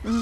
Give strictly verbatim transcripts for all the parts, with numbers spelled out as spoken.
Mhm.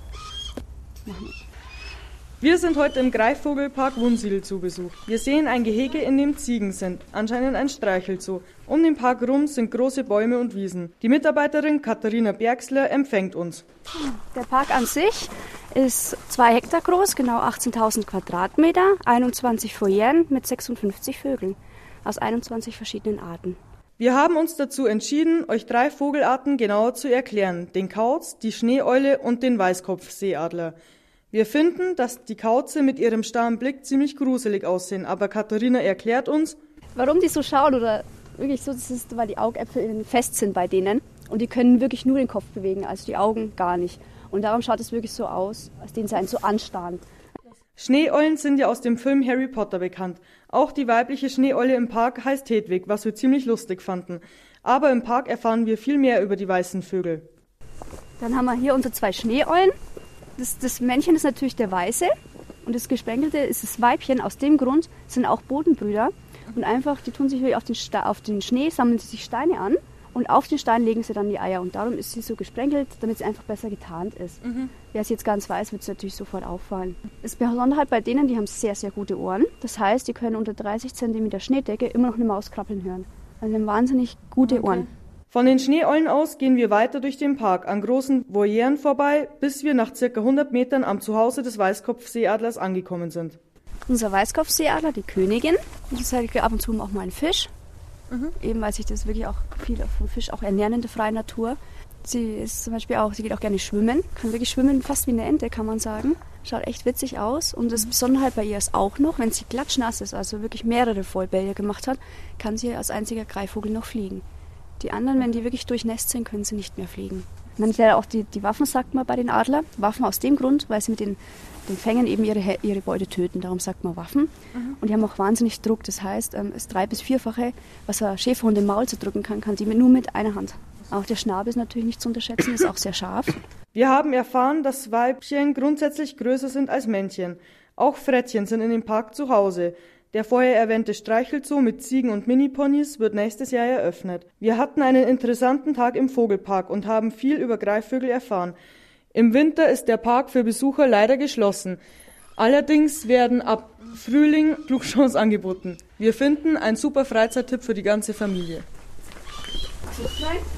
Wir sind heute im Greifvogelpark Wunsiedel zu Besuch. Wir sehen ein Gehege, in dem Ziegen sind, anscheinend ein Streichelzoo. Um den Park rum sind große Bäume und Wiesen. Die Mitarbeiterin Katharina Bergsler empfängt uns. Der Park an sich ist zwei Hektar groß, genau achtzehntausend Quadratmeter, einundzwanzig Foyeren mit sechsundfünfzig Vögeln aus einundzwanzig verschiedenen Arten. Wir haben uns dazu entschieden, euch drei Vogelarten genauer zu erklären. Den Kauz, die Schneeeule und den Weißkopfseeadler. Wir finden, dass die Kauze mit ihrem starren Blick ziemlich gruselig aussehen, aber Katharina erklärt uns, warum die so schauen oder wirklich so, das ist, weil die Augäpfel fest sind bei denen und die können wirklich nur den Kopf bewegen, also die Augen gar nicht. Und darum schaut es wirklich so aus, als denen sie einen so anstarren. Schneeeulen sind ja aus dem Film Harry Potter bekannt. Auch die weibliche Schneeeule im Park heißt Hedwig, was wir ziemlich lustig fanden. Aber im Park erfahren wir viel mehr über die weißen Vögel. Dann haben wir hier unsere zwei Schneeeulen. Das, das Männchen ist natürlich der Weiße und das Gesprenkelte ist das Weibchen. Aus dem Grund sind auch Bodenbrüder. Und einfach, die tun sich wirklich auf den, Sta- auf den Schnee, sammeln sie sich Steine an und auf den Stein legen sie dann die Eier. Und darum ist sie so gesprenkelt, damit sie einfach besser getarnt ist. Mhm. Wer es jetzt ganz weiß, wird es natürlich sofort auffallen. Das Besondere bei denen, die haben sehr, sehr gute Ohren. Das heißt, die können unter dreißig Zentimeter Schneedecke immer noch eine Maus krabbeln hören. Also die haben wahnsinnig gute okay. Ohren. Von den Schneeeulen aus gehen wir weiter durch den Park an großen Volieren vorbei, bis wir nach ca. hundert Metern am Zuhause des Weißkopfseeadlers angekommen sind. Unser Weißkopfseeadler, die Königin, das ist halt ab und zu auch mal ein Fisch, mhm. eben weil sich das wirklich auch viel vom Fisch auch ernähren in der freien Natur. Sie ist zum Beispiel auch, sie geht auch gerne schwimmen, kann wirklich schwimmen, fast wie eine Ente, kann man sagen. Schaut echt witzig aus und das Besondere bei ihr ist auch noch, wenn sie klatschnass ist, also wirklich mehrere Vollbälle gemacht hat, kann sie als einziger Greifvogel noch fliegen. Die anderen, wenn die wirklich durchnässt sind, können sie nicht mehr fliegen. Man hat ja auch die, die Waffen, sagt man bei den Adler. Waffen aus dem Grund, weil sie mit den, den Fängen eben ihre, ihre Beute töten. Darum sagt man Waffen. Mhm. Und die haben auch wahnsinnig Druck. Das heißt, das drei- bis vierfache, was ein Schäferhund im Maul zerdrücken kann, kann die mit, nur mit einer Hand. Auch der Schnabel ist natürlich nicht zu unterschätzen, ist auch sehr scharf. Wir haben erfahren, dass Weibchen grundsätzlich größer sind als Männchen. Auch Frettchen sind in dem Park zu Hause. Der vorher erwähnte Streichelzoo mit Ziegen und Miniponys wird nächstes Jahr eröffnet. Wir hatten einen interessanten Tag im Vogelpark und haben viel über Greifvögel erfahren. Im Winter ist der Park für Besucher leider geschlossen. Allerdings werden ab Frühling Flugshows angeboten. Wir finden ein super Freizeittipp für die ganze Familie.